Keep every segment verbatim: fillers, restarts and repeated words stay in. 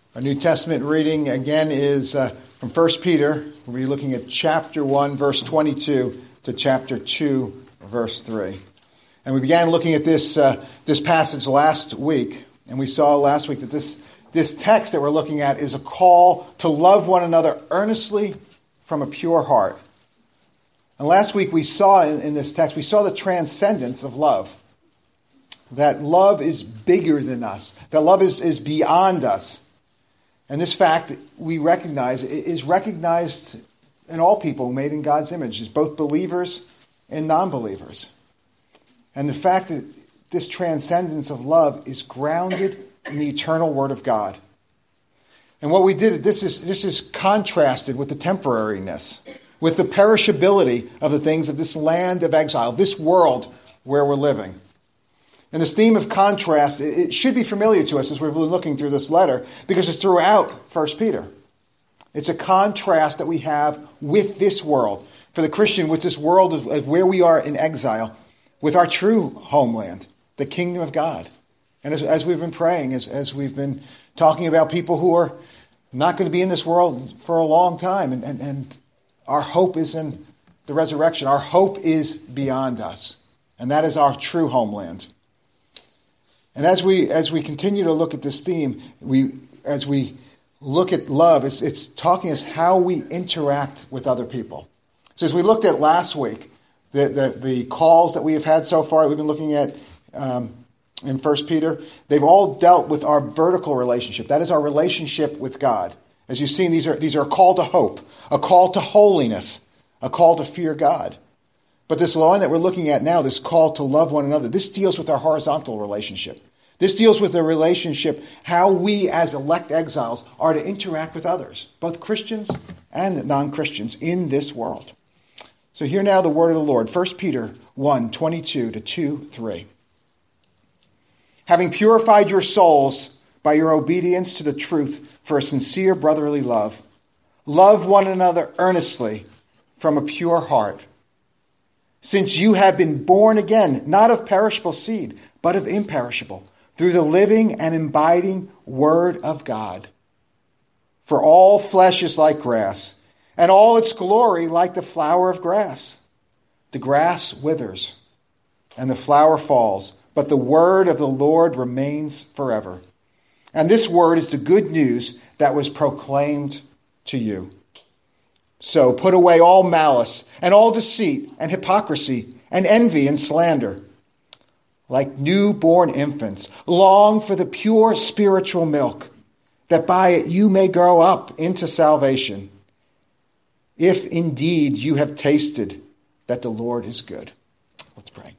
Our New Testament reading again is uh, from First Peter. We'll be looking at chapter one, verse twenty-two to chapter two, verse three. And we began looking at this uh, this passage last week, and we saw last week that this, this text that we're looking at is a call to love one another earnestly from a pure heart. And last week we saw in, in this text, we saw the transcendence of love. That love is bigger than us. That love is, is beyond us. And this fact, we recognize, is recognized in all people made in God's image, as both believers and non-believers. And the fact that this transcendence of love is grounded in the eternal Word of God. And what we did, this is, this is contrasted with the temporariness, with the perishability of the things of this land of exile, this world where we're living. And this theme of contrast, it should be familiar to us as we're looking through this letter, because it's throughout First Peter. It's a contrast that we have with this world. For the Christian, with this world of, of where we are in exile, with our true homeland, the kingdom of God. And as, as we've been praying, as, as we've been talking about people who are not going to be in this world for a long time, and, and, and our hope is in the resurrection. Our hope is beyond us. And that is our true homeland. And as we as we continue to look at this theme, we as we look at love, it's, it's talking us how we interact with other people. So as we looked at last week, the, the, the calls that we have had so far, we've been looking at um, in First Peter, they've all dealt with our vertical relationship. That is our relationship with God. As you've seen, these are these are a call to hope, a call to holiness, a call to fear God. But this line that we're looking at now, this call to love one another, this deals with our horizontal relationship. This deals with the relationship, how we as elect exiles are to interact with others, both Christians and non-Christians in this world. So hear now the word of the Lord, First Peter one, twenty-two to two, three. Having purified your souls by your obedience to the truth for a sincere brotherly love, love one another earnestly from a pure heart. Since you have been born again, not of perishable seed, but of imperishable, through the living and abiding Word of God. For all flesh is like grass, and all its glory like the flower of grass. The grass withers, and the flower falls, but the word of the Lord remains forever. And this word is the good news that was proclaimed to you. So put away all malice, and all deceit, and hypocrisy, and envy, and slander. Like newborn infants, long for the pure spiritual milk, that by it you may grow up into salvation, if indeed you have tasted that the Lord is good. Let's pray.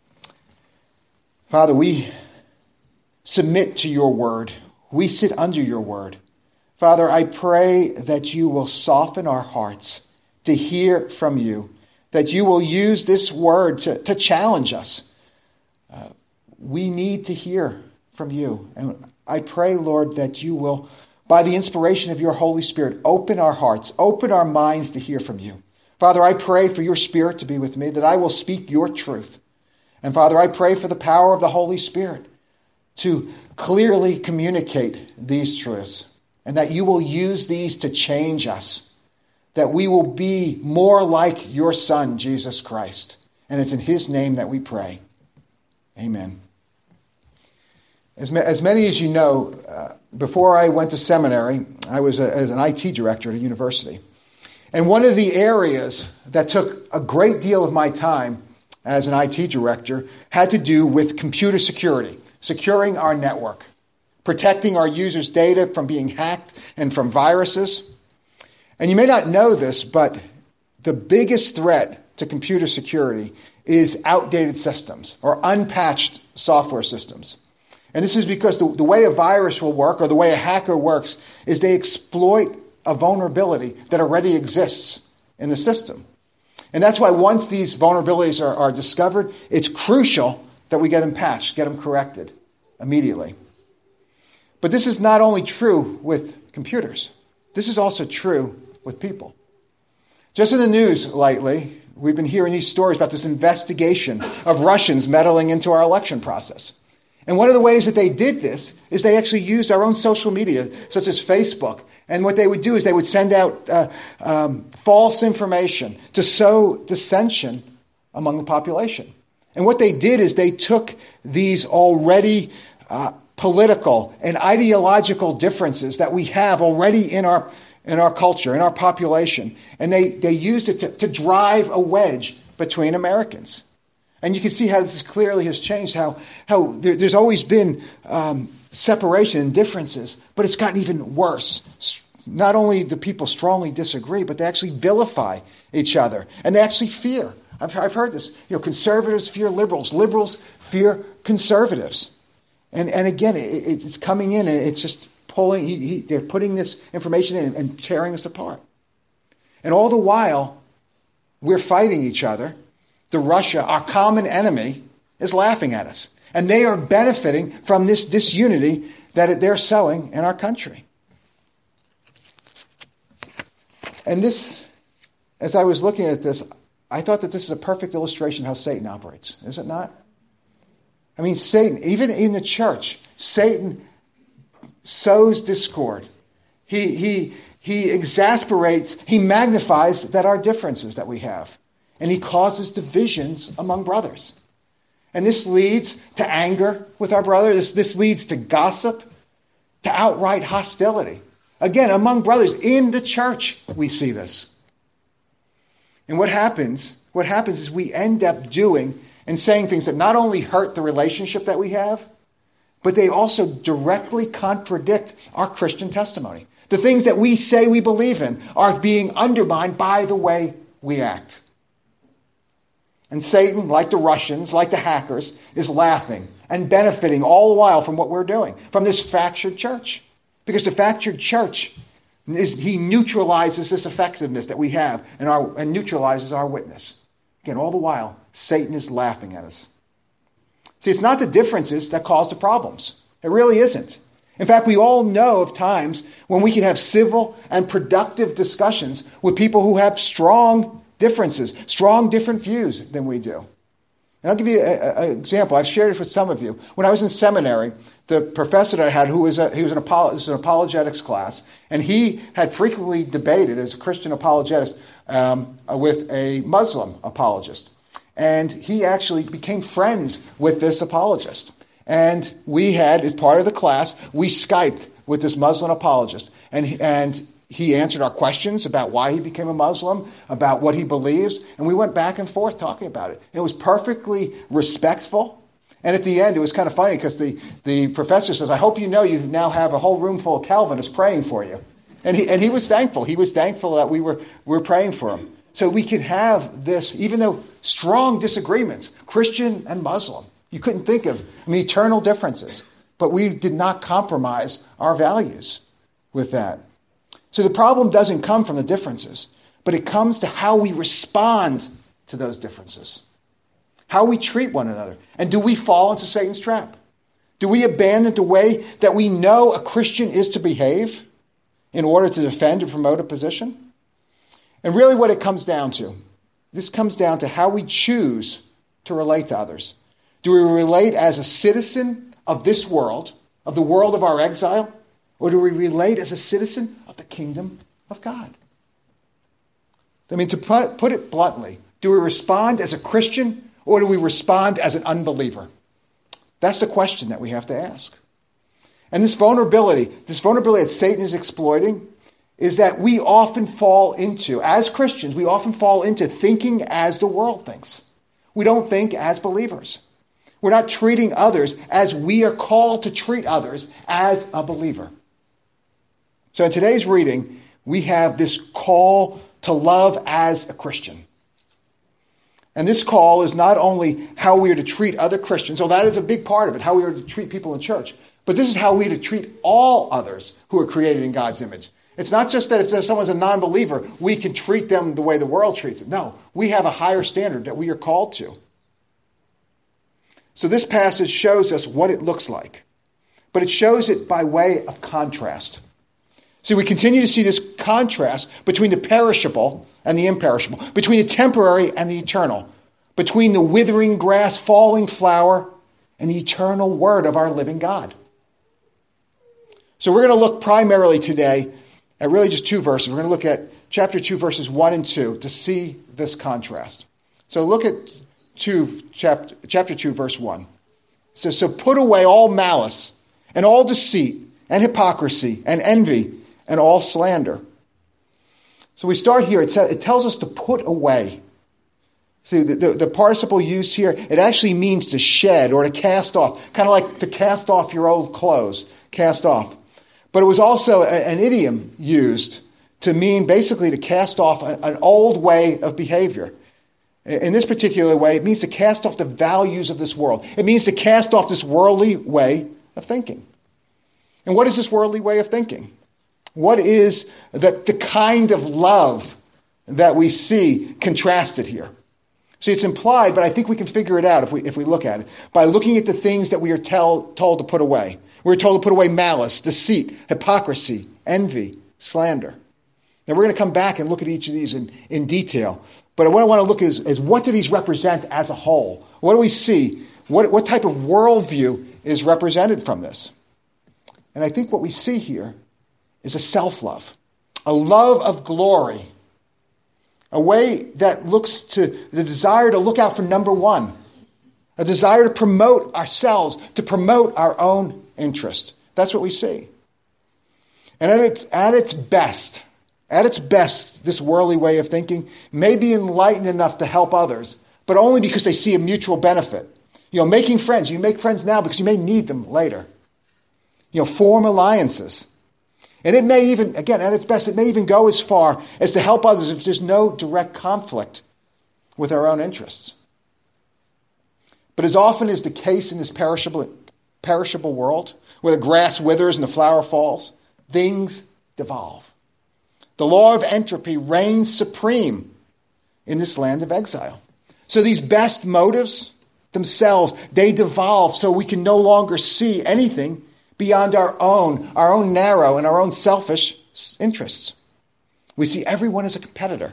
Father, we submit to your word. We sit under your word. Father, I pray that you will soften our hearts to hear from you, that you will use this word to, to challenge us. Uh, we need to hear from you. And I pray, Lord, that you will, by the inspiration of your Holy Spirit, open our hearts, open our minds to hear from you. Father, I pray for your Spirit to be with me, that I will speak your truth. And Father, I pray for the power of the Holy Spirit to clearly communicate these truths, and that you will use these to change us, that we will be more like your Son, Jesus Christ. And it's in his name that we pray. Amen. As, ma- as many as you know, uh, before I went to seminary, I was a, as an I T director at a university. And one of the areas that took a great deal of my time as an I T director had to do with computer security, securing our network, protecting our users' data from being hacked and from viruses. And you may not know this, but the biggest threat to computer security is outdated systems or unpatched software systems. And this is because the, the way a virus will work, or the way a hacker works, is they exploit a vulnerability that already exists in the system. And that's why once these vulnerabilities are, are discovered, it's crucial that we get them patched, get them corrected immediately. But this is not only true with computers. This is also true with people. Just in the news lately, we've been hearing these stories about this investigation of Russians meddling into our election process. And one of the ways that they did this is they actually used our own social media, such as Facebook. And what they would do is they would send out uh, um, false information to sow dissension among the population. And what they did is they took these already uh, political and ideological differences that we have already in our in our culture, in our population, and they, they used it to, to drive a wedge between Americans. And you can see how this clearly has changed, how, how there, there's always been um, separation and differences, but it's gotten even worse. Not only do people strongly disagree, but they actually vilify each other, and they actually fear. I've, I've heard this. You know, conservatives fear liberals. Liberals fear conservatives. And and again, it, it's coming in, and it's just pulling. He, he, they're putting this information in and tearing us apart. And all the while, we're fighting each other. The Russia, our common enemy, is laughing at us. And they are benefiting from this disunity that they're sowing in our country. And this, as I was looking at this, I thought that this is a perfect illustration of how Satan operates. Is it not? I mean, Satan, even in the church, Satan sows discord. He, he, he exasperates, he magnifies that our differences that we have. And he causes divisions among brothers. And this leads to anger with our brother. This, this leads to gossip, to outright hostility. Again, among brothers in the church, we see this. And what happens, what happens is we end up doing and saying things that not only hurt the relationship that we have, but they also directly contradict our Christian testimony. The things that we say we believe in are being undermined by the way we act. And Satan, like the Russians, like the hackers, is laughing and benefiting all the while from what we're doing, from this fractured church. Because the fractured church, is, he neutralizes this effectiveness that we have and, our, and neutralizes our witness. Again, all the while, Satan is laughing at us. See, it's not the differences that cause the problems. It really isn't. In fact, we all know of times when we can have civil and productive discussions with people who have strong differences, strong different views than we do. And I'll give you an example. I've shared it with some of you. When I was in seminary, the professor that I had, who was a, he was an, apolo- was an apologetics class, and he had frequently debated as a Christian apologist um, with a Muslim apologist. And he actually became friends with this apologist. And we had, as part of the class, we Skyped with this Muslim apologist. And and he answered our questions about why he became a Muslim, about what he believes, and we went back and forth talking about it. It was perfectly respectful. And at the end, it was kind of funny because the, the professor says, I hope you know you now have a whole room full of Calvinists praying for you. And he and he was thankful. He was thankful that we were, we were praying for him. So we could have this, even though strong disagreements, Christian and Muslim. You couldn't think of, I mean, eternal differences. But we did not compromise our values with that. So the problem doesn't come from the differences, but it comes to how we respond to those differences. How we treat one another. And do we fall into Satan's trap? Do we abandon the way that we know a Christian is to behave in order to defend or promote a position? And really what it comes down to, this comes down to how we choose to relate to others. Do we relate as a citizen of this world, of the world of our exile, or do we relate as a citizen of the kingdom of God? I mean, to put, put it bluntly, do we respond as a Christian or do we respond as an unbeliever? That's the question that we have to ask. And this vulnerability, this vulnerability that Satan is exploiting, is that we often fall into, as Christians, we often fall into thinking as the world thinks. We don't think as believers. We're not treating others as we are called to treat others as a believer. So in today's reading, we have this call to love as a Christian. And this call is not only how we are to treat other Christians, so that is a big part of it, how we are to treat people in church, but this is how we are to treat all others who are created in God's image. It's not just that if someone's a non-believer, we can treat them the way the world treats them. No, we have a higher standard that we are called to. So this passage shows us what it looks like, but it shows it by way of contrast. See, we continue to see this contrast between the perishable and the imperishable, between the temporary and the eternal, between the withering grass, falling flower, and the eternal Word of our living God. So we're going to look primarily today at really just two verses. We're going to look at chapter two, verses one and two to see this contrast. So look at two, chapter, chapter two, verse one. It says, so put away all malice and all deceit and hypocrisy and envy and all slander. So we start here. It, says, it tells us to put away. See, the, the, the participle used here, it actually means to shed or to cast off, kind of like to cast off your old clothes, cast off. But it was also a, an idiom used to mean basically to cast off a, an old way of behavior. In this particular way, it means to cast off the values of this world. It means to cast off this worldly way of thinking. And what is this worldly way of thinking? What is the, the kind of love that we see contrasted here? See, it's implied, but I think we can figure it out if we if we look at it. By looking at the things that we are tell, told to put away. We're told to put away malice, deceit, hypocrisy, envy, slander. Now, we're going to come back and look at each of these in, in detail. But what I want to look at is, is what do these represent as a whole? What do we see? What, what type of worldview is represented from this? And I think what we see here is a self-love, a love of glory, a way that looks to the desire to look out for number one, a desire to promote ourselves, to promote our own interest. That's what we see. And at its, at its best, at its best, this worldly way of thinking may be enlightened enough to help others, but only because they see a mutual benefit. You know, making friends. You make friends now because you may need them later. You know, form alliances. And it may even, again, at its best, it may even go as far as to help others if there's no direct conflict with our own interests. But as often is the case in this perishable, perishable world, where the grass withers and the flower falls, things devolve. The law of entropy reigns supreme in this land of exile. So these best motives themselves, they devolve so we can no longer see anything beyond our own, our own narrow and our own selfish interests. We see everyone as a competitor.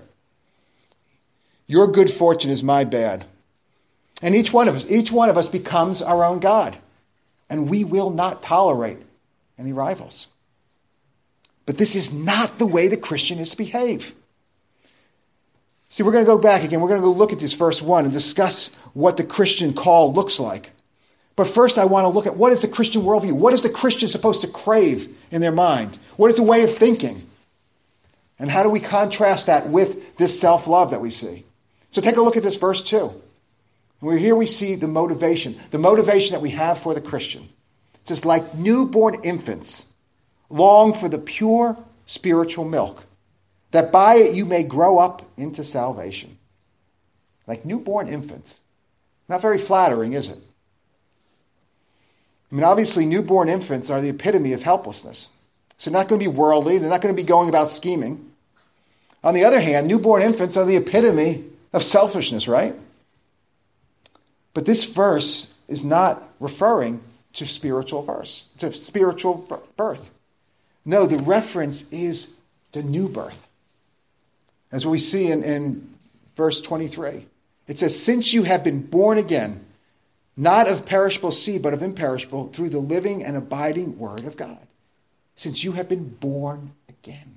Your good fortune is my bad. And each one of us, each one of us becomes our own God. And we will not tolerate any rivals. But this is not the way the Christian is to behave. See, we're going to go back again. We're going to go look at this verse one and discuss what the Christian call looks like. But first, I want to look at what is the Christian worldview? What is the Christian supposed to crave in their mind? What is the way of thinking? And how do we contrast that with this self-love that we see? So take a look at this verse two. We're here we see the motivation, the motivation that we have for the Christian. It says, like newborn infants, long for the pure spiritual milk, that by it you may grow up into salvation. Like newborn infants. Not very flattering, is it? I mean, obviously, newborn infants are the epitome of helplessness. So they're not going to be worldly. They're not going to be going about scheming. On the other hand, newborn infants are the epitome of selfishness, right? But this verse is not referring to spiritual verse, to spiritual birth. No, the reference is the new birth. As we see in, in verse twenty-three. It says, since you have been born again, not of perishable seed, but of imperishable, through the living and abiding word of God. Since you have been born again.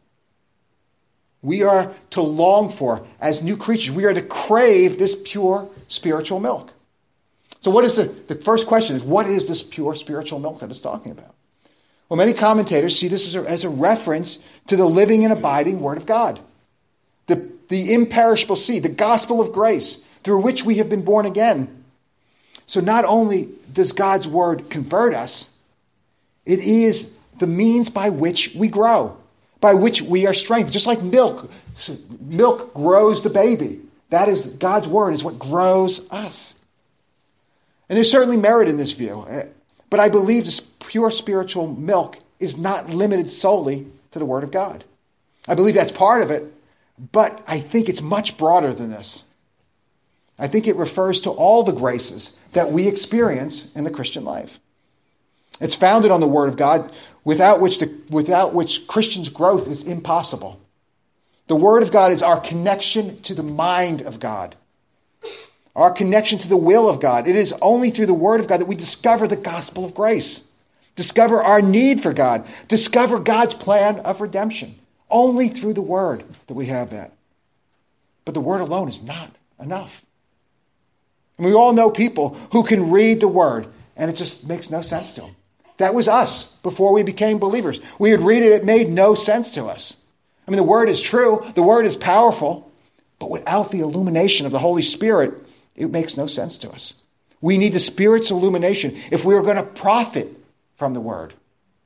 We are to long for, as new creatures, we are to crave this pure spiritual milk. So what is the, the first question is, what is this pure spiritual milk that it's talking about? Well, many commentators see this as a, as a reference to the living and abiding word of God. The, the imperishable seed, the gospel of grace, through which we have been born again. So not only does God's word convert us, it is the means by which we grow, by which we are strengthened. Just like milk, milk grows the baby. That is, God's word is what grows us. And there's certainly merit in this view. But I believe this pure spiritual milk is not limited solely to the word of God. I believe that's part of it, but I think it's much broader than this. I think it refers to all the graces that we experience in the Christian life. It's founded on the Word of God, without which the, without which Christians' growth is impossible. The Word of God is our connection to the mind of God. our connection to the will of God. It is only through the Word of God that we discover the gospel of grace, discover our need for God, discover God's plan of redemption. Only through the Word that we have that. But the Word alone is not enough. And we all know people who can read the Word, and it just makes no sense to them. That was us before we became believers. We would read it, it made no sense to us. I mean, the Word is true, the Word is powerful, but without the illumination of the Holy Spirit, it makes no sense to us. We need the Spirit's illumination if we are going to profit from the Word.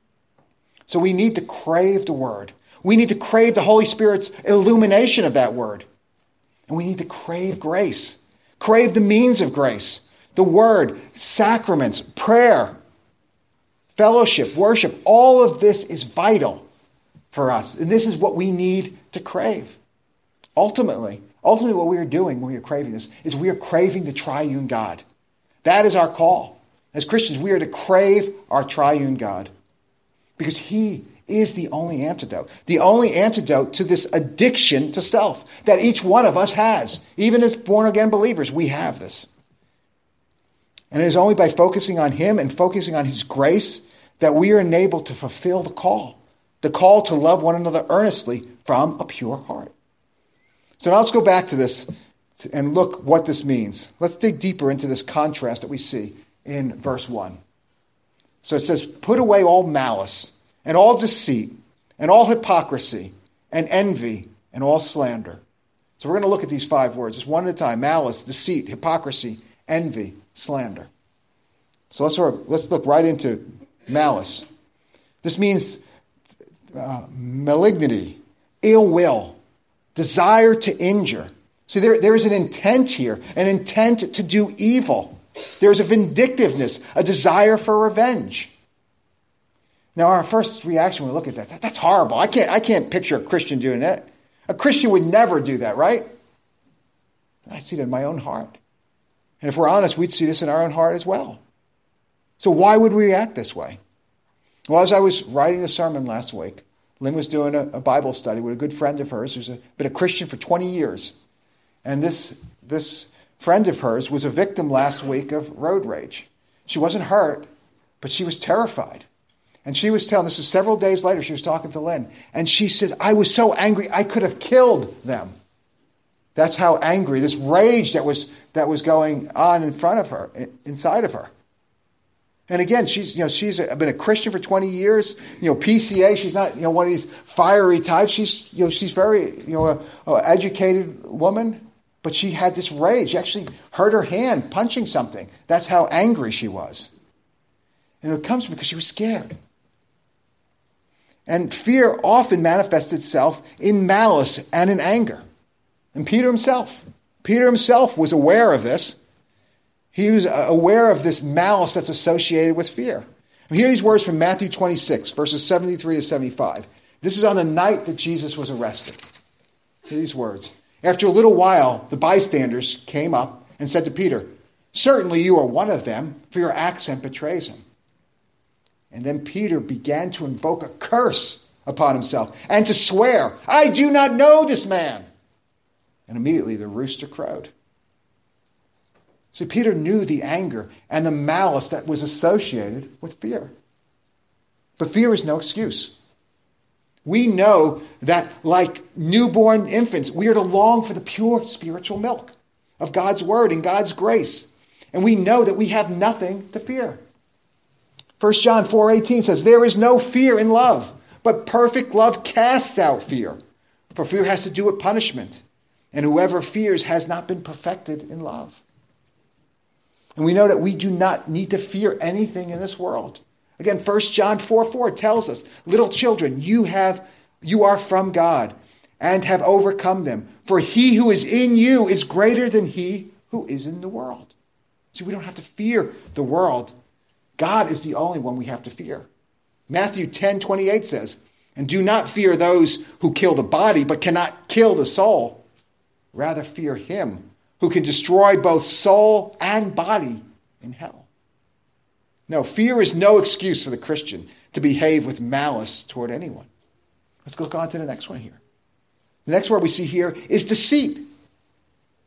So we need to crave the Word. We need to crave the Holy Spirit's illumination of that Word. And we need to crave grace. Crave the means of grace. The Word, sacraments, prayer, fellowship, worship. All of this is vital for us. And this is what we need to crave. Ultimately, ultimately what we are doing when we are craving this is we are craving the triune God. That is our call. As Christians, we are to crave our triune God. Because he is the only antidote. The only antidote to this addiction to self that each one of us has. Even as born-again believers, we have this. And it is only by focusing on him and focusing on his grace that we are enabled to fulfill the call. The call to love one another earnestly from a pure heart. So now let's go back to this and look what this means. Let's dig deeper into this contrast that we see in verse one. So it says, put away all malice and all deceit and all hypocrisy and envy and all slander. So we're going to look at these five words, just one at a time. Malice, deceit, hypocrisy, envy, slander. So let's, sort of, let's look right into malice. This means uh, malignity, ill will, desire to injure. See, there, there is an intent here, an intent to do evil. There's a vindictiveness, a desire for revenge. Now, our first reaction when we look at that, that's horrible. I can't, I can't picture a Christian doing that. A Christian would never do that, right? I see it in my own heart. And if we're honest, we'd see this in our own heart as well. So why would we react this way? Well, as I was writing the sermon last week, Lynn was doing a, a Bible study with a good friend of hers who's a, been a Christian for twenty years. And this, this friend of hers was a victim last week of road rage. She wasn't hurt, but she was terrified. And she was telling, this is several days later, she was talking to Lynn, and she said, I was so angry, I could have killed them. That's how angry, this rage that was that was going on in front of her, inside of her. And again, she's you know she's been a Christian for twenty years. You know, P C A. She's not you know one of these fiery types. She's you know she's very you know a, a educated woman, but she had this rage. She actually hurt her hand punching something. That's how angry she was. And it comes because she was scared. And fear often manifests itself in malice and in anger. And Peter himself, Peter himself was aware of this. He was aware of this malice that's associated with fear. Hear these words from Matthew twenty-six, verses seventy-three to seventy-five. This is on the night that Jesus was arrested. Hear these words. After a little while, the bystanders came up and said to Peter, certainly you are one of them, for your accent betrays him. And then Peter began to invoke a curse upon himself and to swear, I do not know this man. And immediately the rooster crowed. See, Peter knew the anger and the malice that was associated with fear. But fear is no excuse. We know that like newborn infants, we are to long for the pure spiritual milk of God's word and God's grace. And we know that we have nothing to fear. First John four eighteen says, there is no fear in love, but perfect love casts out fear. For fear has to do with punishment. And whoever fears has not been perfected in love. And we know that we do not need to fear anything in this world. Again, First John four four tells us, little children, you have you are from God and have overcome them. For he who is in you is greater than he who is in the world. See, we don't have to fear the world. God is the only one we have to fear. Matthew ten twenty-eight says, and do not fear those who kill the body, but cannot kill the soul. Rather fear him who can destroy both soul and body in hell. No, fear is no excuse for the Christian to behave with malice toward anyone. Let's look on to the next one here. The next word we see here is deceit.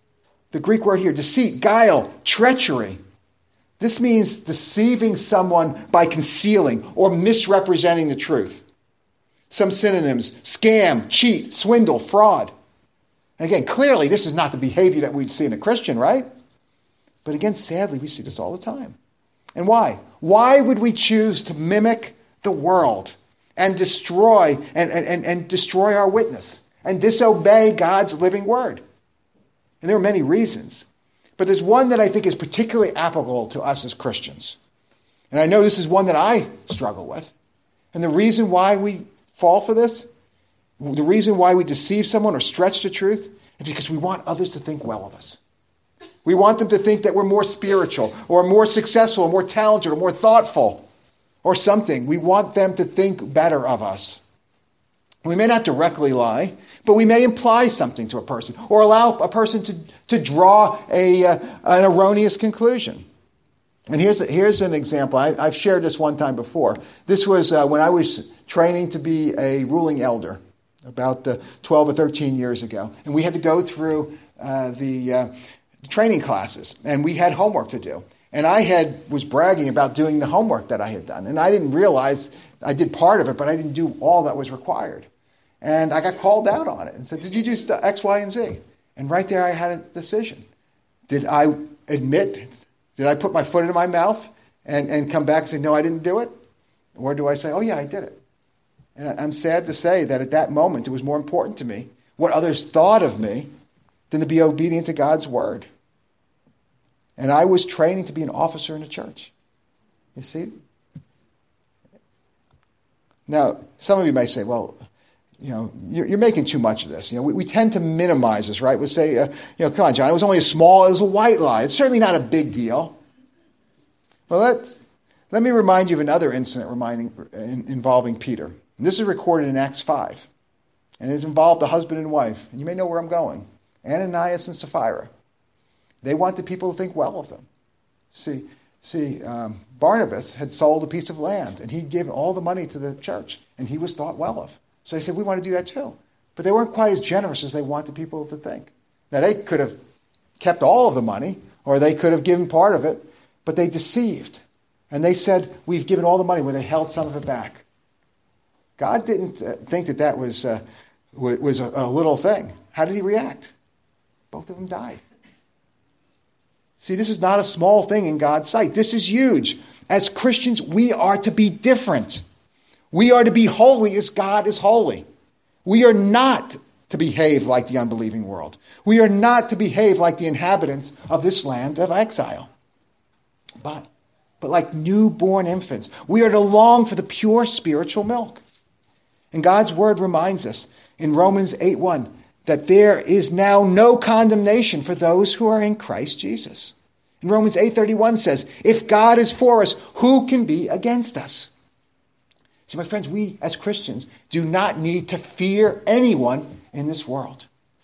The Greek word here, deceit, guile, treachery. This means deceiving someone by concealing or misrepresenting the truth. Some synonyms: scam, cheat, swindle, fraud. And again, clearly this is not the behavior that we'd see in a Christian, right? But again, sadly, we see this all the time. And why? Why would we choose to mimic the world and destroy and, and, and destroy our witness and disobey God's living word? And there are many reasons. But there's one that I think is particularly applicable to us as Christians. And I know this is one that I struggle with. And the reason why we fall for this, the reason why we deceive someone or stretch the truth, is because we want others to think well of us. We want them to think that we're more spiritual or more successful or more talented or more thoughtful or something. We want them to think better of us. We may not directly lie, but we may imply something to a person or allow a person to, to draw a, uh, an erroneous conclusion. And here's, here's an example. I, I've shared this one time before. This was uh, when I was training to be a ruling elder about uh, twelve or thirteen years ago. And we had to go through uh, the uh, training classes, and we had homework to do. And I had was bragging about doing the homework that I had done. And I didn't realize I did part of it, but I didn't do all that was required. And I got called out on it and said, did you do X, Y, and Z? And right there I had a decision. Did I admit, did I put my foot into my mouth and, and come back and say, no, I didn't do it? Or do I say, oh yeah, I did it? And I'm sad to say that at that moment it was more important to me what others thought of me than to be obedient to God's word. And I was training to be an officer in the church. You see? Now, some of you may say, well, you know, you're, you're making too much of this. You know, we, we tend to minimize this, right? We say, uh, you know, come on, John, it was only a small, it was a white lie. It's certainly not a big deal. Well, let's, let me remind you of another incident reminding, in, involving Peter. And this is recorded in Acts five. And it's involved a husband and wife. And you may know where I'm going. Ananias and Sapphira. They wanted people to think well of them. See, see, um, Barnabas had sold a piece of land, and he'd given all the money to the church, and he was thought well of. So they said, we want to do that too. But they weren't quite as generous as they wanted people to think. Now, they could have kept all of the money, or they could have given part of it, but they deceived. And they said, we've given all the money, where they held some of it back. God didn't uh, think that that was, uh, was a, a little thing. How did he react? Both of them died. See, this is not a small thing in God's sight. This is huge. As Christians, we are to be different. We are to be holy as God is holy. We are not to behave like the unbelieving world. We are not to behave like the inhabitants of this land of exile. But, but like newborn infants, we are to long for the pure spiritual milk. And God's word reminds us in Romans eight one that there is now no condemnation for those who are in Christ Jesus. And Romans eight thirty-one says, if God is for us, who can be against us? See, my friends, we as Christians do not need to fear anyone in this world.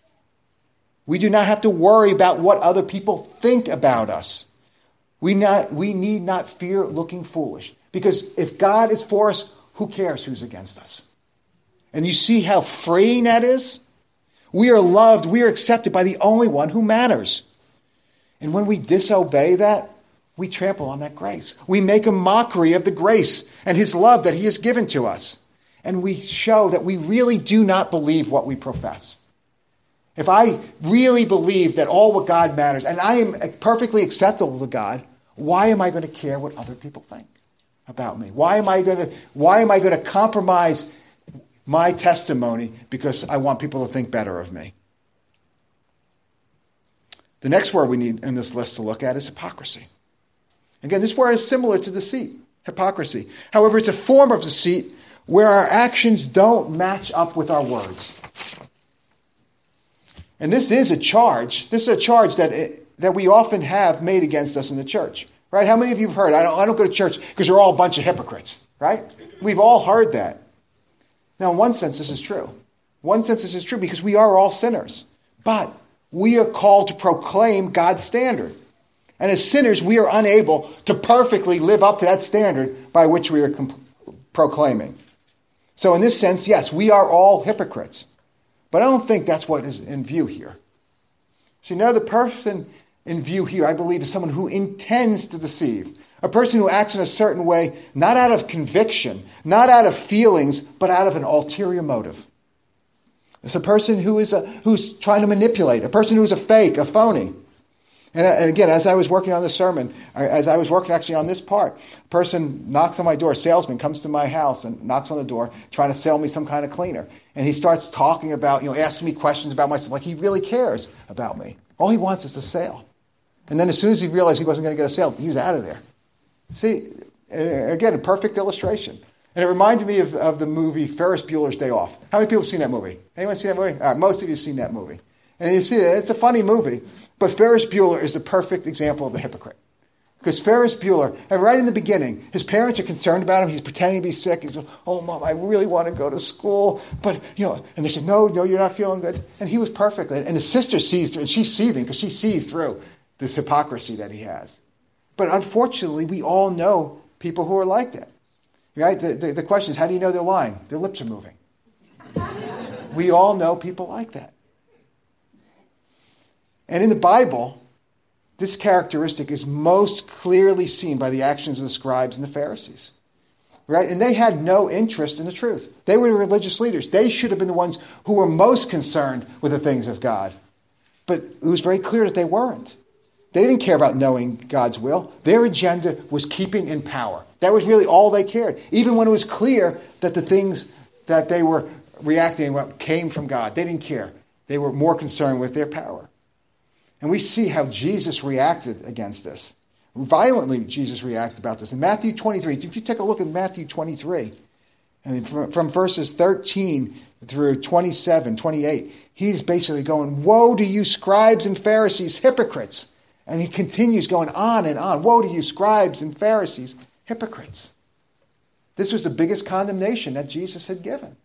We do not have to worry about what other people think about us. We, not, we need not fear looking foolish. Because if God is for us, who cares who's against us? And you see how freeing that is? We are loved, we are accepted by the only one who matters. And when we disobey that, we trample on that grace. We make a mockery of the grace and his love that he has given to us. And we show that we really do not believe what we profess. If I really believe that all what God matters, and I am perfectly acceptable to God, why am I going to care what other people think about me? Why am I going to, why am I going to compromise my testimony because I want people to think better of me? The next word we need in this list to look at is hypocrisy. Again, this word is similar to deceit, hypocrisy. However, it's a form of deceit where our actions don't match up with our words. And this is a charge. This is a charge that it, that we often have made against us in the church. Right? How many of you have heard, I don't, I don't go to church because they're all a bunch of hypocrites. Right? We've all heard that. Now, in one sense, this is true. In one sense, this is true because we are all sinners. But we are called to proclaim God's standard. And as sinners, we are unable to perfectly live up to that standard by which we are comp- proclaiming. So in this sense, yes, we are all hypocrites. But I don't think that's what is in view here. So you know the person in view here, I believe, is someone who intends to deceive. A person who acts in a certain way, not out of conviction, not out of feelings, but out of an ulterior motive. It's a person who is a, who's trying to manipulate, a person who's a fake, a phony. And, and again, as I was working on this sermon, as I was working actually on this part, a person knocks on my door, a salesman comes to my house and knocks on the door, trying to sell me some kind of cleaner. And he starts talking about, you know, asking me questions about myself, like he really cares about me. All he wants is a sale. And then as soon as he realized he wasn't going to get a sale, he was out of there. See, again, a perfect illustration. And it reminded me of, of the movie Ferris Bueller's Day Off. How many people have seen that movie? Anyone seen that movie? All right, most of you have seen that movie. And you see that it's a funny movie, but Ferris Bueller is the perfect example of the hypocrite. Because Ferris Bueller, and right in the beginning, his parents are concerned about him. He's pretending to be sick. He's going, oh, Mom, I really want to go to school. But, you know, and they said, no, no, you're not feeling good. And he was perfect. And his sister sees through, and she's seething because she sees through this hypocrisy that he has. But unfortunately, we all know people who are like that. Right? The, the, the question is, how do you know they're lying? Their lips are moving. We all know people like that. And in the Bible, this characteristic is most clearly seen by the actions of the scribes and the Pharisees. Right? And they had no interest in the truth. They were the religious leaders. They should have been the ones who were most concerned with the things of God. But it was very clear that they weren't. They didn't care about knowing God's will. Their agenda was keeping in power. That was really all they cared. Even when it was clear that the things that they were reacting about came from God, they didn't care. They were more concerned with their power. And we see how Jesus reacted against this. Violently, Jesus reacted about this. In Matthew twenty-three, if you take a look at Matthew twenty-three, I mean, from, from verses thirteen through twenty-seven, twenty-eight, he's basically going, woe to you scribes and Pharisees, hypocrites. And he continues going on and on. Woe to you scribes and Pharisees, hypocrites. This was the biggest condemnation that Jesus had given.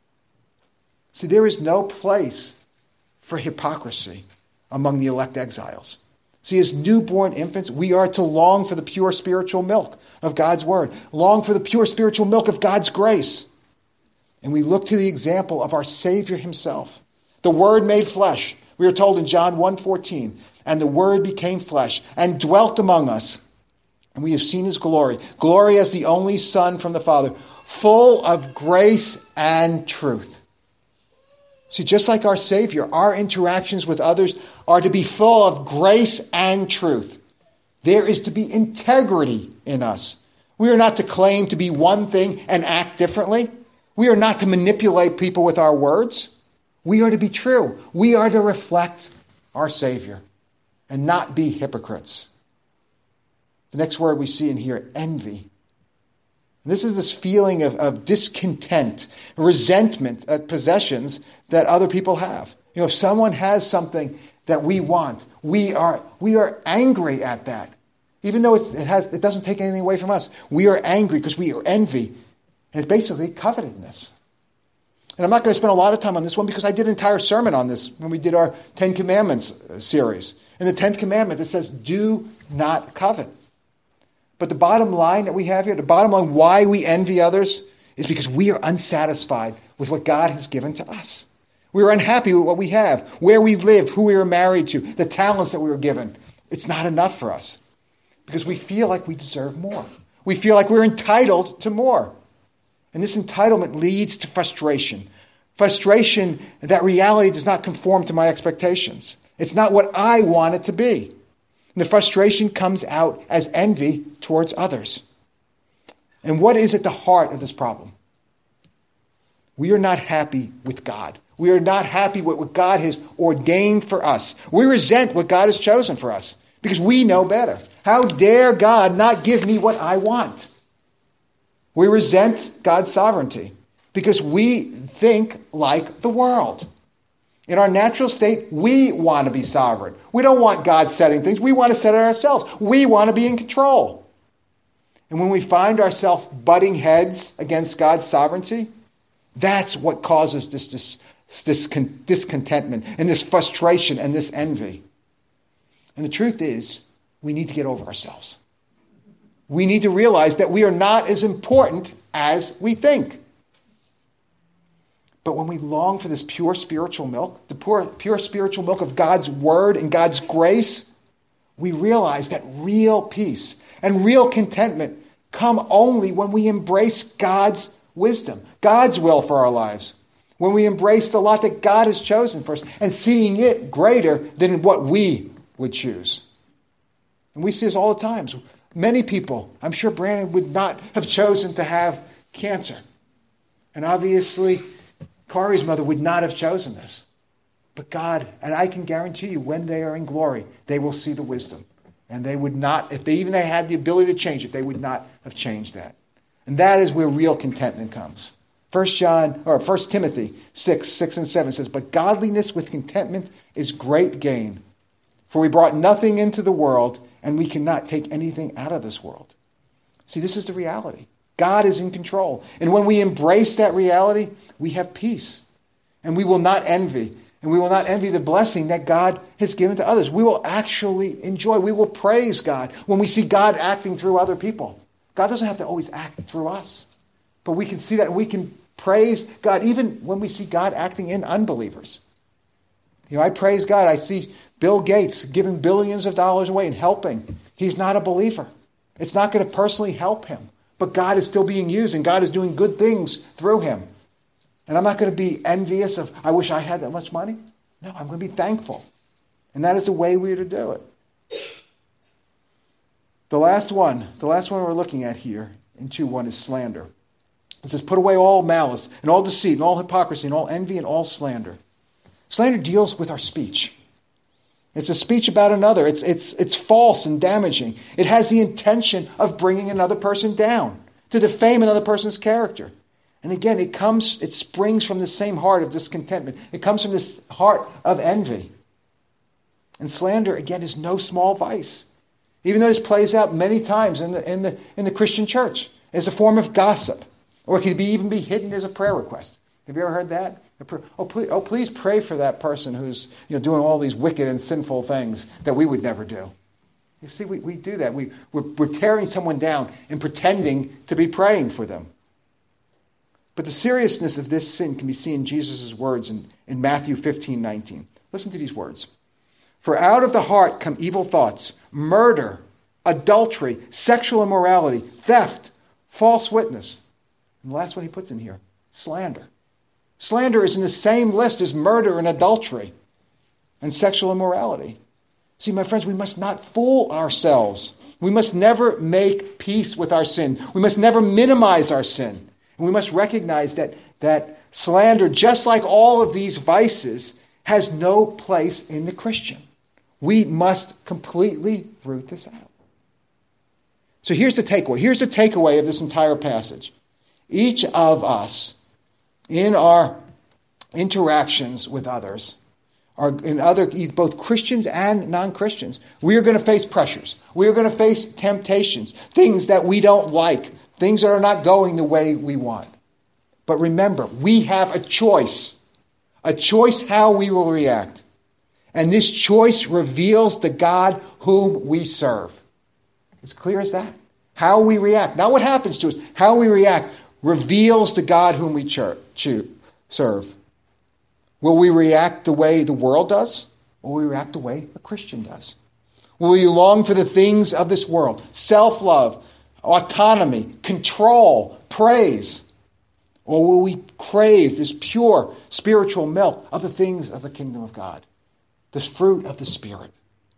See, there is no place for hypocrisy among the elect exiles. See, as newborn infants, we are to long for the pure spiritual milk of God's word, long for the pure spiritual milk of God's grace. And we look to the example of our Savior himself, the Word made flesh. We are told in John one fourteen, and the Word became flesh and dwelt among us. And we have seen his glory, glory as the only Son from the Father, full of grace and truth. See, just like our Savior, our interactions with others are to be full of grace and truth. There is to be integrity in us. We are not to claim to be one thing and act differently. We are not to manipulate people with our words. We are to be true. We are to reflect our Savior and not be hypocrites. The next word we see in here, envy. This is this feeling of, of discontent, resentment at possessions that other people have. You know, if someone has something that we want, we are we are angry at that. Even though it's, it has it doesn't take anything away from us. We are angry because we are envy. And it's basically covetousness. And I'm not going to spend a lot of time on this one because I did an entire sermon on this when we did our Ten Commandments series. In the Tenth Commandment, it says, do not covet. But the bottom line that we have here, the bottom line why we envy others is because we are unsatisfied with what God has given to us. We are unhappy with what we have, where we live, who we are married to, the talents that we were given. It's not enough for us because we feel like we deserve more. We feel like we're entitled to more. And this entitlement leads to frustration. Frustration that reality does not conform to my expectations. It's not what I want it to be. And the frustration comes out as envy towards others. And what is at the heart of this problem? We are not happy with God. We are not happy with what God has ordained for us. We resent what God has chosen for us because we know better. How dare God not give me what I want? We resent God's sovereignty because we think like the world. In our natural state, we want to be sovereign. We don't want God setting things. We want to set it ourselves. We want to be in control. And when we find ourselves butting heads against God's sovereignty, that's what causes this, this, this discontentment and this frustration and this envy. And the truth is, we need to get over ourselves. We need to realize that we are not as important as we think. But when we long for this pure spiritual milk, the pure, pure spiritual milk of God's word and God's grace, we realize that real peace and real contentment come only when we embrace God's wisdom, God's will for our lives. When we embrace the lot that God has chosen for us and seeing it greater than what we would choose. And we see this all the time. Many people, I'm sure Brandon would not have chosen to have cancer. And obviously, Kari's mother would not have chosen this. But God, and I can guarantee you, when they are in glory, they will see the wisdom. And they would not, if they even they had the ability to change it, they would not have changed that. And that is where real contentment comes. First John or First Timothy six, six and seven says, "But godliness with contentment is great gain. For we brought nothing into the world, and we cannot take anything out of this world." See, this is the reality. God is in control. And when we embrace that reality, we have peace. And we will not envy. And we will not envy the blessing that God has given to others. We will actually enjoy. We will praise God when we see God acting through other people. God doesn't have to always act through us. But we can see that and we can praise God even when we see God acting in unbelievers. You know, I praise God. I see Bill Gates giving billions of dollars away and helping. He's not a believer. It's not going to personally help him. But God is still being used and God is doing good things through him. And I'm not going to be envious of, I wish I had that much money. No, I'm going to be thankful. And that is the way we are to do it. The last one, the last one we're looking at here in two one is slander. It says, "Put away all malice and all deceit and all hypocrisy and all envy and all slander." Slander deals with our speech. It's a speech about another. It's, it's, it's false and damaging. It has the intention of bringing another person down, to defame another person's character. And again, it comes, it springs from the same heart of discontentment. It comes from this heart of envy. And slander, again, is no small vice. Even though this plays out many times in the, in the, in the Christian church as a form of gossip. Or it can be, even be hidden as a prayer request. Have you ever heard that? Oh please, oh, please pray for that person who's you know, doing all these wicked and sinful things that we would never do. You see, we, we do that. We, we're, we're tearing someone down and pretending to be praying for them. But the seriousness of this sin can be seen in Jesus' words in, in Matthew fifteen nineteen. Listen to these words. "For out of the heart come evil thoughts, murder, adultery, sexual immorality, theft, false witness." And the last one he puts in here, slander. Slander is in the same list as murder and adultery and sexual immorality. See, my friends, we must not fool ourselves. We must never make peace with our sin. We must never minimize our sin. And we must recognize that, that slander, just like all of these vices, has no place in the Christian. We must completely root this out. So here's the takeaway. Here's the takeaway of this entire passage. Each of us, in our interactions with others, are in other both Christians and non-Christians, we are going to face pressures. We are going to face temptations, things that we don't like, things that are not going the way we want. But remember, we have a choice, a choice how we will react. And this choice reveals the God whom we serve. It's clear as that. How we react, not what happens to us, how we react reveals the God whom we ch- ch- serve. Will we react the way the world does? Or will we react the way a Christian does? Will we long for the things of this world? Self-love, autonomy, control, praise? Or will we crave this pure spiritual milk of the things of the kingdom of God? This fruit of the Spirit.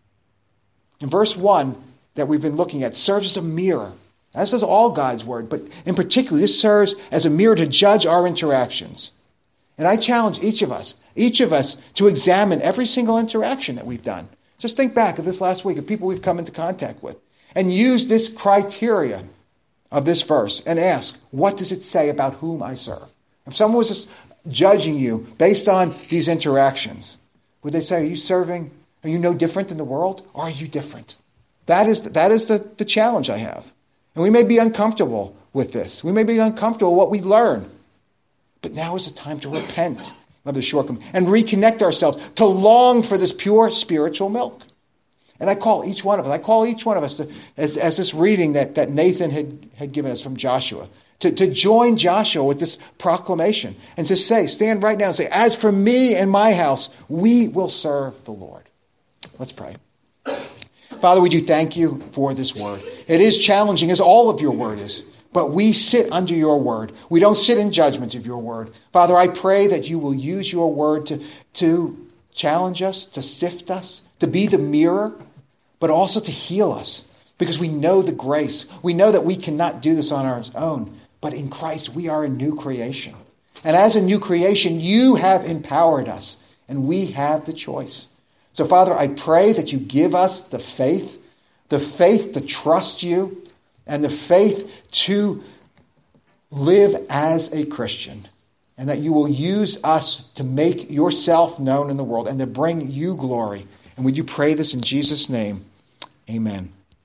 In verse one that we've been looking at serves as a mirror. As does all God's word, but in particular, this serves as a mirror to judge our interactions. And I challenge each of us, each of us to examine every single interaction that we've done. Just think back of this last week of people we've come into contact with and use this criteria of this verse and ask, what does it say about whom I serve? If someone was just judging you based on these interactions, would they say, are you serving, are you no different than the world? Or are you different? That is, that is the, the challenge I have. And we may be uncomfortable with this. We may be uncomfortable with what we learn. But now is the time to repent of the shortcoming and reconnect ourselves, to long for this pure spiritual milk. And I call each one of us, I call each one of us to, as, as this reading that, that Nathan had, had given us from Joshua. to, to join Joshua with this proclamation and to say, stand right now and say, as for me and my house, we will serve the Lord. Let's pray. Father, we do thank you for this word. It is challenging, as all of your word is, but we sit under your word. We don't sit in judgment of your word. Father, I pray that you will use your word to, to challenge us, to sift us, to be the mirror, but also to heal us, because we know the grace. We know that we cannot do this on our own. But in Christ, we are a new creation. And as a new creation, you have empowered us, and we have the choice. So, Father, I pray that you give us the faith, the faith to trust you, and the faith to live as a Christian, and that you will use us to make yourself known in the world and to bring you glory. And would you pray this in Jesus' name? Amen.